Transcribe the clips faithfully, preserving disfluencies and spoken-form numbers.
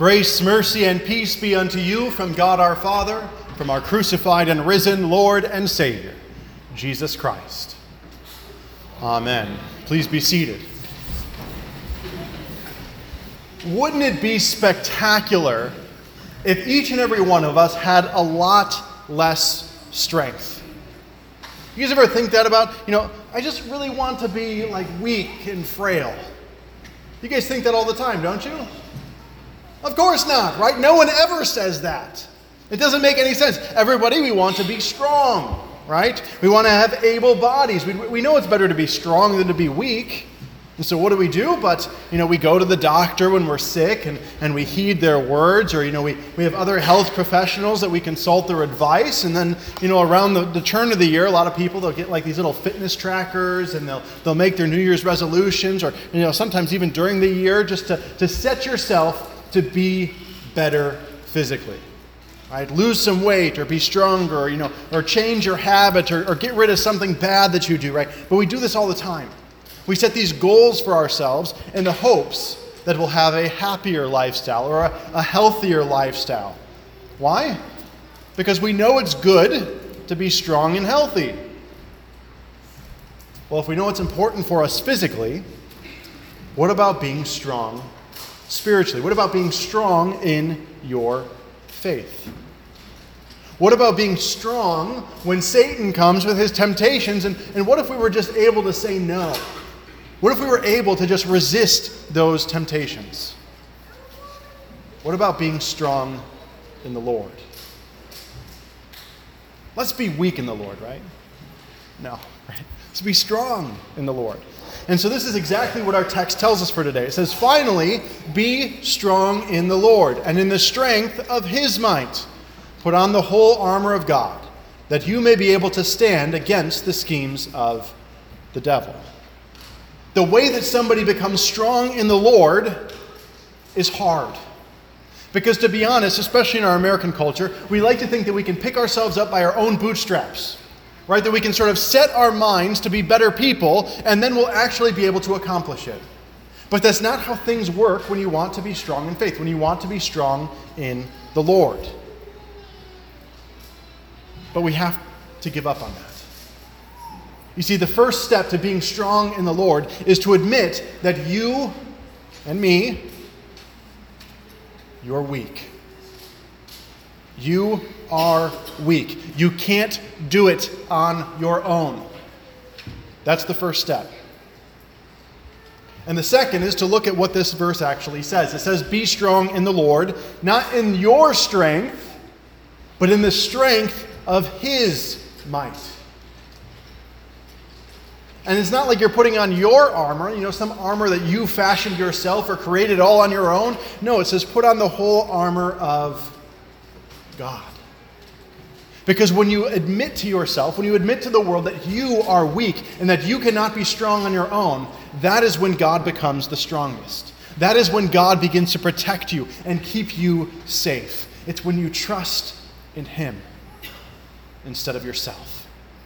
Grace, mercy, and peace be unto you from God our Father, from our crucified and risen Lord and Savior, Jesus Christ. Amen. Please be seated. Wouldn't it be spectacular if each and every one of us had a lot less strength? You guys ever think that about, you know, I just really want to be like weak and frail. You guys think that all the time, don't you? Of course not, right? No one ever says that. It doesn't make any sense. Everybody, we want to be strong, right? We want to have able bodies. We, we know it's better to be strong than to be weak. And so what do we do? But, you know, we go to the doctor when we're sick and, and we heed their words, or, you know, we, we have other health professionals that we consult their advice. And then, you know, around the, the turn of the year, a lot of people, they'll get like these little fitness trackers and they'll they'll make their New Year's resolutions, or, you know, sometimes even during the year, just to, to set yourself to be better physically, right? Lose some weight, or be stronger, or, you know, or change your habit, or, or get rid of something bad that you do, right? But we do this all the time. We set these goals for ourselves in the hopes that we'll have a happier lifestyle or a, a healthier lifestyle. Why? Because we know it's good to be strong and healthy. Well, if we know it's important for us physically, what about being strong spiritually? What about being strong in your faith? What about being strong when Satan comes with his temptations? And, and what if we were just able to say no? What if we were able to just resist those temptations? What about being strong in the Lord? Let's be weak in the Lord, right? No, right? Let's be strong in the Lord. And so this is exactly what our text tells us for today. It says, finally, be strong in the Lord, and in the strength of his might. Put on the whole armor of God, that you may be able to stand against the schemes of the devil. The way that somebody becomes strong in the Lord is hard. Because to be honest, especially in our American culture, we like to think that we can pick ourselves up by our own bootstraps. Right? That we can sort of set our minds to be better people, and then we'll actually be able to accomplish it. But that's not how things work when you want to be strong in faith, when you want to be strong in the Lord. But we have to give up on that. You see, the first step to being strong in the Lord is to admit that you and me, you're weak. You are weak. You can't do it on your own. That's the first step. And the second is to look at what this verse actually says. It says, be strong in the Lord, not in your strength, but in the strength of his might. And it's not like you're putting on your armor, you know, some armor that you fashioned yourself or created all on your own. No, it says put on the whole armor of God. Because when you admit to yourself, when you admit to the world that you are weak and that you cannot be strong on your own, that is when God becomes the strongest. That is when God begins to protect you and keep you safe. It's when you trust in him instead of yourself.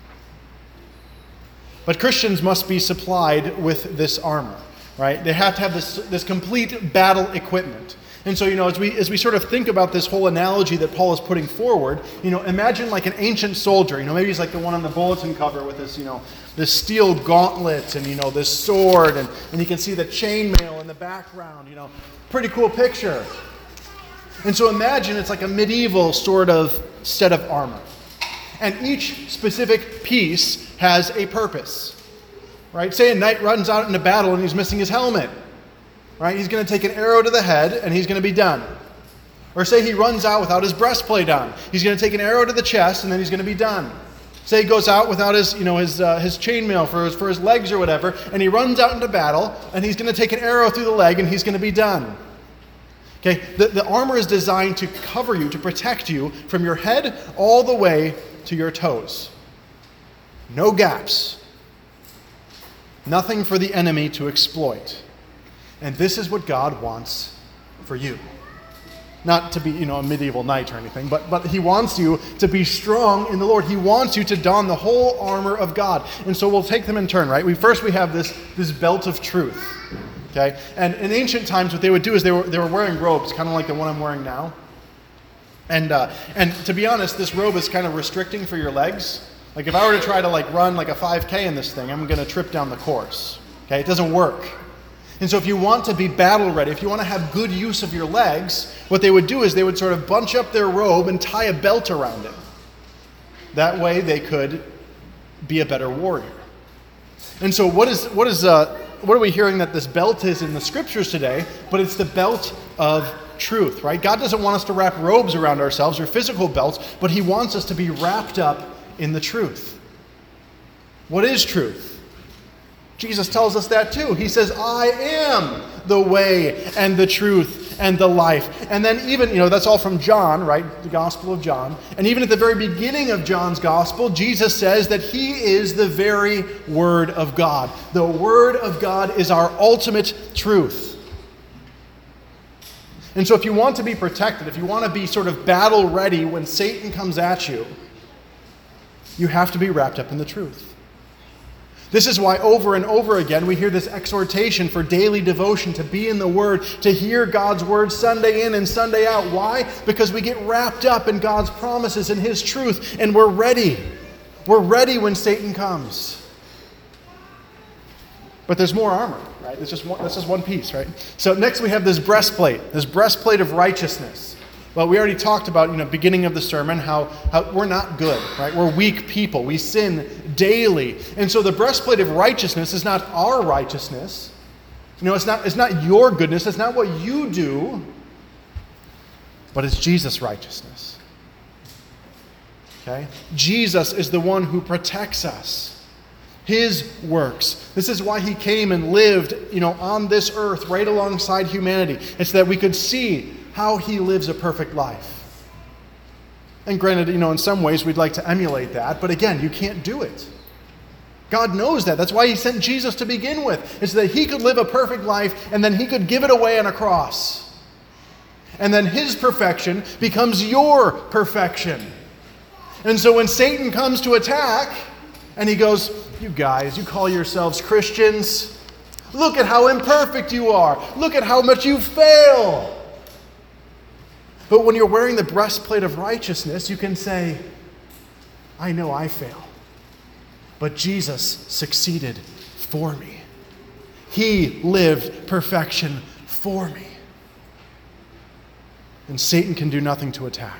But Christians must be supplied with this armor, right? They have to have this, this complete battle equipment. And so, you know, as we as we sort of think about this whole analogy that Paul is putting forward, you know, imagine like an ancient soldier. You know, maybe he's like the one on the bulletin cover with this, you know, this steel gauntlet and, you know, this sword, and, and you can see the chainmail in the background, you know. Pretty cool picture. And so imagine it's like a medieval sort of set of armor. And each specific piece has a purpose, right? Say a knight runs out into battle and he's missing his helmet. Right? He's going to take an arrow to the head and he's going to be done. Or say he runs out without his breastplate on. He's going to take an arrow to the chest and then he's going to be done. Say he goes out without his, you know, his uh, his chainmail for his, for his legs or whatever, and he runs out into battle and he's going to take an arrow through the leg and he's going to be done. Okay? The, the armor is designed to cover you, to protect you from your head all the way to your toes. No gaps. Nothing for the enemy to exploit. And this is what God wants for you. Not to be, you know, a medieval knight or anything, but, but he wants you to be strong in the Lord. He wants you to don the whole armor of God. And so we'll take them in turn, right? We First we have this, this belt of truth. Okay? And in ancient times, what they would do is they were, they were wearing robes, kind of like the one I'm wearing now. And uh, and to be honest, this robe is kind of restricting for your legs. Like if I were to try to like run like a five K in this thing, I'm going to trip down the course. Okay? It doesn't work. And so if you want to be battle ready, if you want to have good use of your legs, what they would do is they would sort of bunch up their robe and tie a belt around it. That way they could be a better warrior. And so what is what is uh, what are we hearing that this belt is in the scriptures today? But it's the belt of truth, right? God doesn't want us to wrap robes around ourselves or physical belts, but he wants us to be wrapped up in the truth. What is truth? Jesus tells us that too. He says, I am the way and the truth and the life. And then even, you know, that's all from John, right? The Gospel of John. And even at the very beginning of John's Gospel, Jesus says that he is the very Word of God. The Word of God is our ultimate truth. And so if you want to be protected, if you want to be sort of battle ready when Satan comes at you, you have to be wrapped up in the truth. This is why over and over again we hear this exhortation for daily devotion, to be in the Word, to hear God's Word Sunday in and Sunday out. Why? Because we get wrapped up in God's promises and His truth, and we're ready. We're ready when Satan comes. But there's more armor, right? It's just one, this is one piece, right? So next we have this breastplate, this breastplate of righteousness. Well, we already talked about, you know, beginning of the sermon, how, how we're not good, right? We're weak people. We sin daily. And so the breastplate of righteousness is not our righteousness. You know, it's not, it's not your goodness. It's not what you do. But it's Jesus' righteousness. Okay? Jesus is the one who protects us. His works. This is why he came and lived, you know, on this earth right alongside humanity. It's that we could see how he lives a perfect life. And granted, you know, in some ways we'd like to emulate that, but again, you can't do it. God knows that. That's why he sent Jesus to begin with. It's that he could live a perfect life and then he could give it away on a cross. And then his perfection becomes your perfection. And so when Satan comes to attack, and he goes, you guys, you call yourselves Christians. Look at how imperfect you are. Look at how much you fail. But when you're wearing the breastplate of righteousness, you can say, I know I fail. But Jesus succeeded for me. He lived perfection for me. And Satan can do nothing to attack.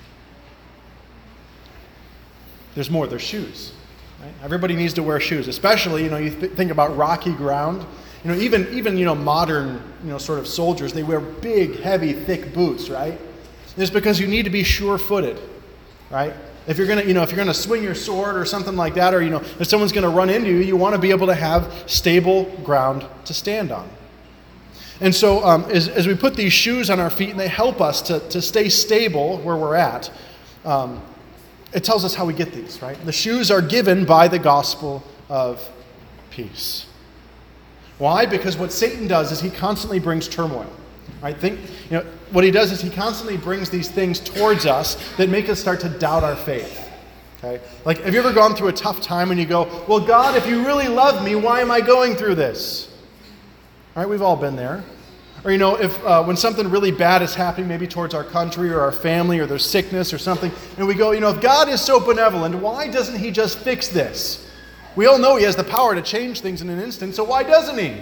There's more. There's shoes. Right? Everybody needs to wear shoes, especially, you know, you th- think about rocky ground. You know, even, even, you know, modern, you know, sort of soldiers, they wear big, heavy, thick boots, right? It's because you need to be sure-footed, right? If you're going to, you know, if you're going to swing your sword or something like that, or, you know, if someone's going to run into you, you want to be able to have stable ground to stand on. And so um, as, as we put these shoes on our feet and they help us to, to stay stable where we're at, um, it tells us how we get these, right? The shoes are given by the gospel of peace. Why? Because what Satan does is he constantly brings turmoil. Right? Think, you know, what he does is he constantly brings these things towards us that make us start to doubt our faith. Okay? Like, have you ever gone through a tough time and you go, well, God, if you really love me, why am I going through this? All right, we've all been there. Or, you know, if uh, when something really bad is happening, maybe towards our country or our family, or there's sickness or something, and we go, you know, if God is so benevolent, why doesn't he just fix this? We all know he has the power to change things in an instant, so why doesn't he?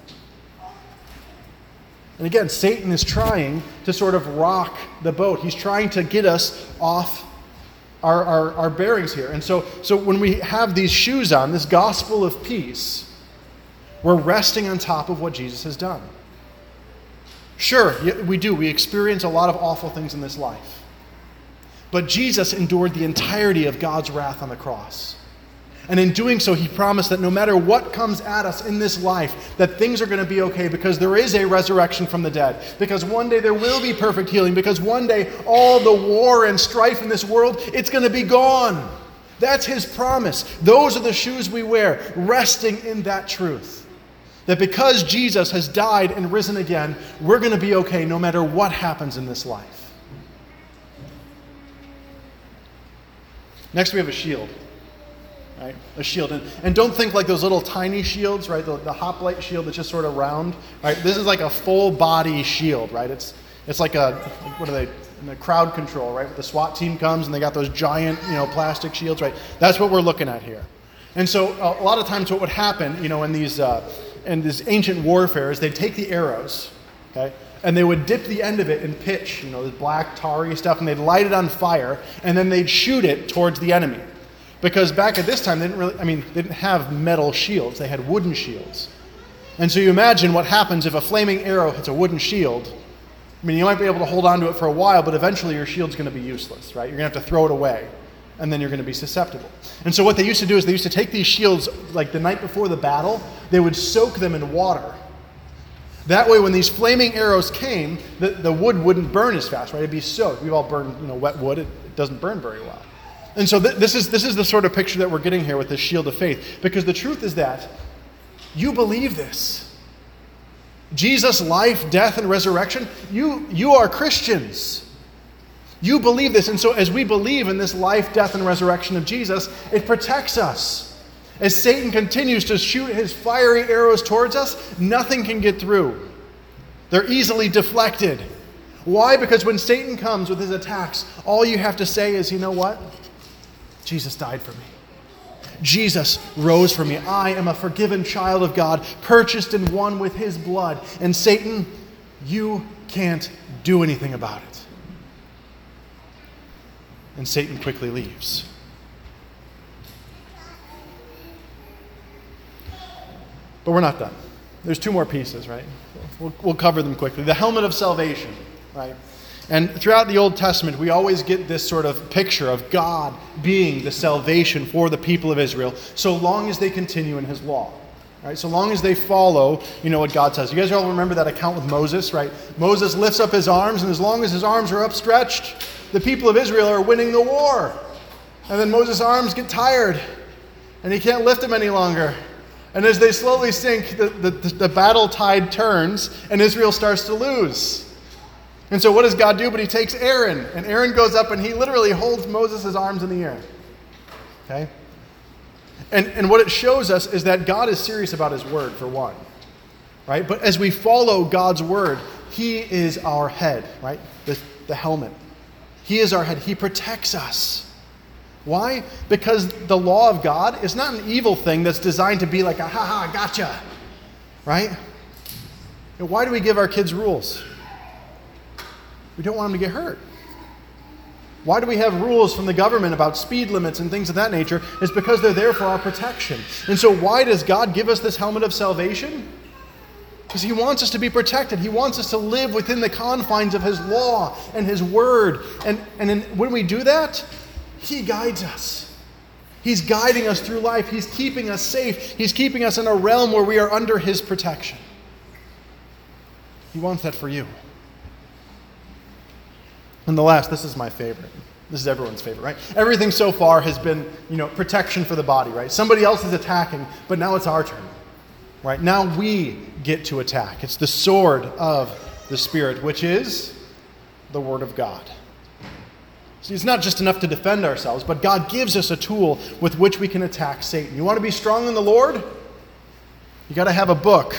And again, Satan is trying to sort of rock the boat. He's trying to get us off our, our, our bearings here. And so, so when we have these shoes on, this gospel of peace, we're resting on top of what Jesus has done. Sure, we do. We experience a lot of awful things in this life. But Jesus endured the entirety of God's wrath on the cross. And in doing so, he promised that no matter what comes at us in this life, that things are going to be okay, because there is a resurrection from the dead. Because one day there will be perfect healing. Because one day all the war and strife in this world, it's going to be gone. That's his promise. Those are the shoes we wear, resting in that truth. That because Jesus has died and risen again, we're going to be okay no matter what happens in this life. Next we have a shield. right? A shield. And, and don't think like those little tiny shields, right? The, the hoplite shield that's just sort of round, right? This is like a full body shield, right? It's it's like a, what are they, in the crowd control, right? The SWAT team comes and they got those giant, you know, plastic shields, right? That's what we're looking at here. And so a lot of times what would happen, you know, in these, uh, in this ancient warfare is they'd take the arrows, okay? And they would dip the end of it in pitch, you know, this black tarry stuff, and they'd light it on fire, and then they'd shoot it towards the enemy. Because back at this time, they didn't really, I mean, they didn't have metal shields, they had wooden shields. And so you imagine what happens if a flaming arrow hits a wooden shield. I mean, you might be able to hold on to it for a while, but eventually your shield's going to be useless, right? You're going to have to throw it away, and then you're going to be susceptible. And so what they used to do is they used to take these shields, like the night before the battle, they would soak them in water. That way, when these flaming arrows came, the, the wood wouldn't burn as fast, right? It'd be soaked. We've all burned, you know, wet wood. It, it doesn't burn very well. And so th- this is this is the sort of picture that we're getting here with this shield of faith. Because the truth is that you believe this. Jesus' life, death, and resurrection, you, you are Christians. You believe this. And so as we believe in this life, death, and resurrection of Jesus, it protects us. As Satan continues to shoot his fiery arrows towards us, nothing can get through. They're easily deflected. Why? Because when Satan comes with his attacks, all you have to say is, you know what? Jesus died for me. Jesus rose for me. I am a forgiven child of God, purchased and won with his blood. And Satan, you can't do anything about it. And Satan quickly leaves. But we're not done. There's two more pieces, right? We'll, we'll cover them quickly. The helmet of salvation, right? And throughout the Old Testament, we always get this sort of picture of God being the salvation for the people of Israel, so long as they continue in his law, right? So long as they follow, you know, what God says. You guys all remember that account with Moses, right? Moses lifts up his arms, and as long as his arms are upstretched, the people of Israel are winning the war. And then Moses' arms get tired, and he can't lift them any longer. And as they slowly sink, the, the, the battle tide turns, and Israel starts to lose. And so what does God do? But he takes Aaron, and Aaron goes up, and he literally holds Moses' arms in the air. Okay? And, and what it shows us is that God is serious about his word, for one. Right? But as we follow God's word, he is our head, right? The, the helmet. He is our head. He protects us. Why? Because the law of God is not an evil thing that's designed to be like a ha-ha, gotcha. Right? And why do we give our kids rules? We don't want them to get hurt. Why do we have rules from the government about speed limits and things of that nature? It's because they're there for our protection. And so why does God give us this helmet of salvation? Because he wants us to be protected. He wants us to live within the confines of his law and his word. And, and in, when we do that, he guides us. He's guiding us through life. He's keeping us safe. He's keeping us in a realm where we are under his protection. He wants that for you. And the last, this is my favorite. This is everyone's favorite, right? Everything so far has been, you know, protection for the body, right? Somebody else is attacking, but now it's our turn, right? Now we get to attack. It's the sword of the Spirit, which is the Word of God. See, it's not just enough to defend ourselves, but God gives us a tool with which we can attack Satan. You want to be strong in the Lord? You got to have a book.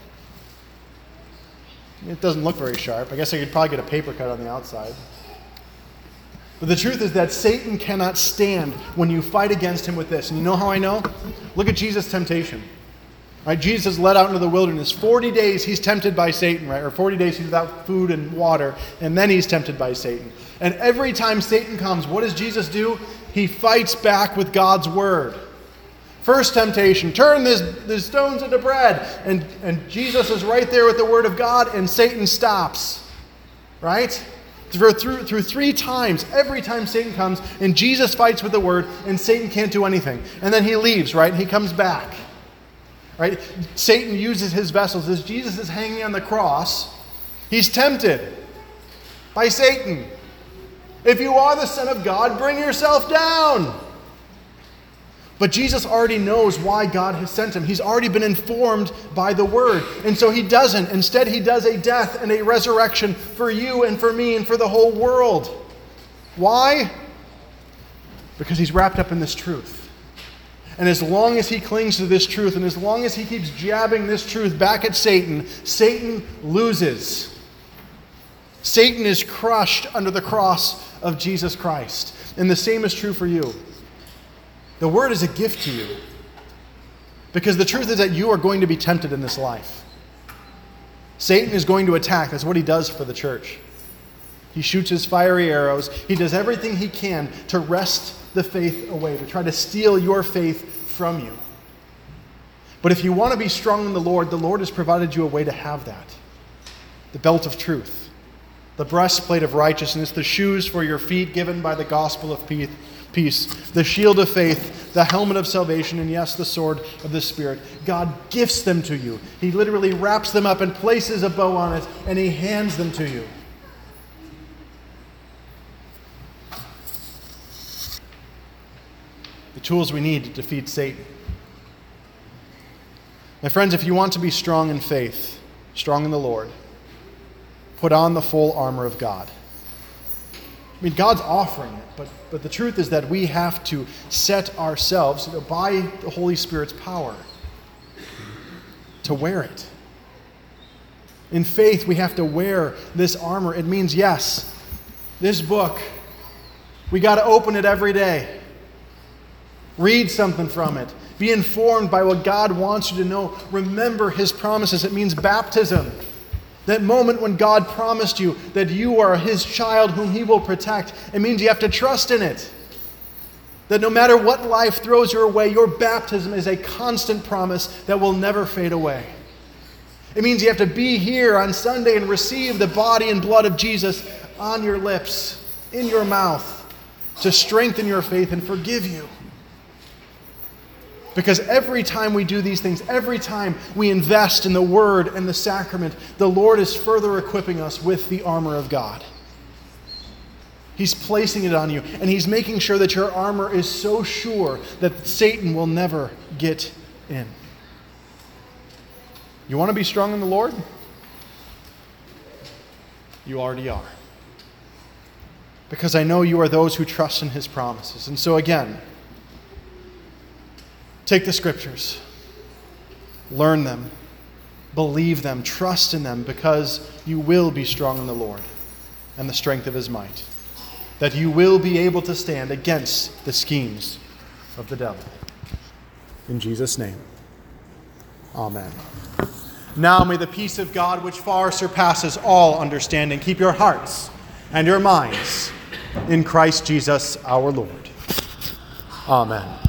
It doesn't look very sharp. I guess I could probably get a paper cut on the outside. But the truth is that Satan cannot stand when you fight against him with this. And you know how I know? Look at Jesus' temptation. Right? Jesus is led out into the wilderness. forty days he's tempted by Satan, right? Or forty days he's without food and water, and then he's tempted by Satan. And every time Satan comes, what does Jesus do? He fights back with God's word. First temptation, turn this, these stones into bread. And, and Jesus is right there with the word of God, and Satan stops. Right? Through, through, through three times, every time Satan comes, and Jesus fights with the word, and Satan can't do anything. And then he leaves, right? He comes back. Right? Satan uses his vessels. As Jesus is hanging on the cross, he's tempted by Satan. If you are the Son of God, bring yourself down. But Jesus already knows why God has sent him. He's already been informed by the word. And so he doesn't. Instead, he does a death and a resurrection for you and for me and for the whole world. Why? Because he's wrapped up in this truth. And as long as he clings to this truth, and as long as he keeps jabbing this truth back at Satan, Satan loses. Satan is crushed under the cross of Jesus Christ. And the same is true for you. The word is a gift to you. Because the truth is that you are going to be tempted in this life. Satan is going to attack. That's what he does for the church. He shoots his fiery arrows. He does everything he can to wrest the faith away, to try to steal your faith from you. But if you want to be strong in the Lord, the Lord has provided you a way to have that. The belt of truth, the breastplate of righteousness, the shoes for your feet given by the gospel of peace, the shield of faith, the helmet of salvation, and yes, the sword of the Spirit. God gifts them to you. He literally wraps them up and places a bow on it, and he hands them to you. The tools we need to defeat Satan. My friends, if you want to be strong in faith, strong in the Lord, put on the full armor of God. I mean, God's offering it, but, but the truth is that we have to set ourselves, you know, by the Holy Spirit's power, to wear it. In faith, we have to wear this armor. It means, yes, this book, we got to open it every day. Read something from it. Be informed by what God wants you to know. Remember his promises. It means baptism. That moment when God promised you that you are his child whom he will protect. It means you have to trust in it. That no matter what life throws your way, your baptism is a constant promise that will never fade away. It means you have to be here on Sunday and receive the body and blood of Jesus on your lips, in your mouth, to strengthen your faith and forgive you. Because every time we do these things, every time we invest in the Word and the sacrament, the Lord is further equipping us with the armor of God. He's placing it on you, and he's making sure that your armor is so sure that Satan will never get in. You want to be strong in the Lord? You already are. Because I know you are those who trust in his promises. And so again, take the scriptures, learn them, believe them, trust in them, because you will be strong in the Lord and the strength of his might, that you will be able to stand against the schemes of the devil. In Jesus' name, amen. Now may the peace of God, which far surpasses all understanding, keep your hearts and your minds in Christ Jesus our Lord. Amen.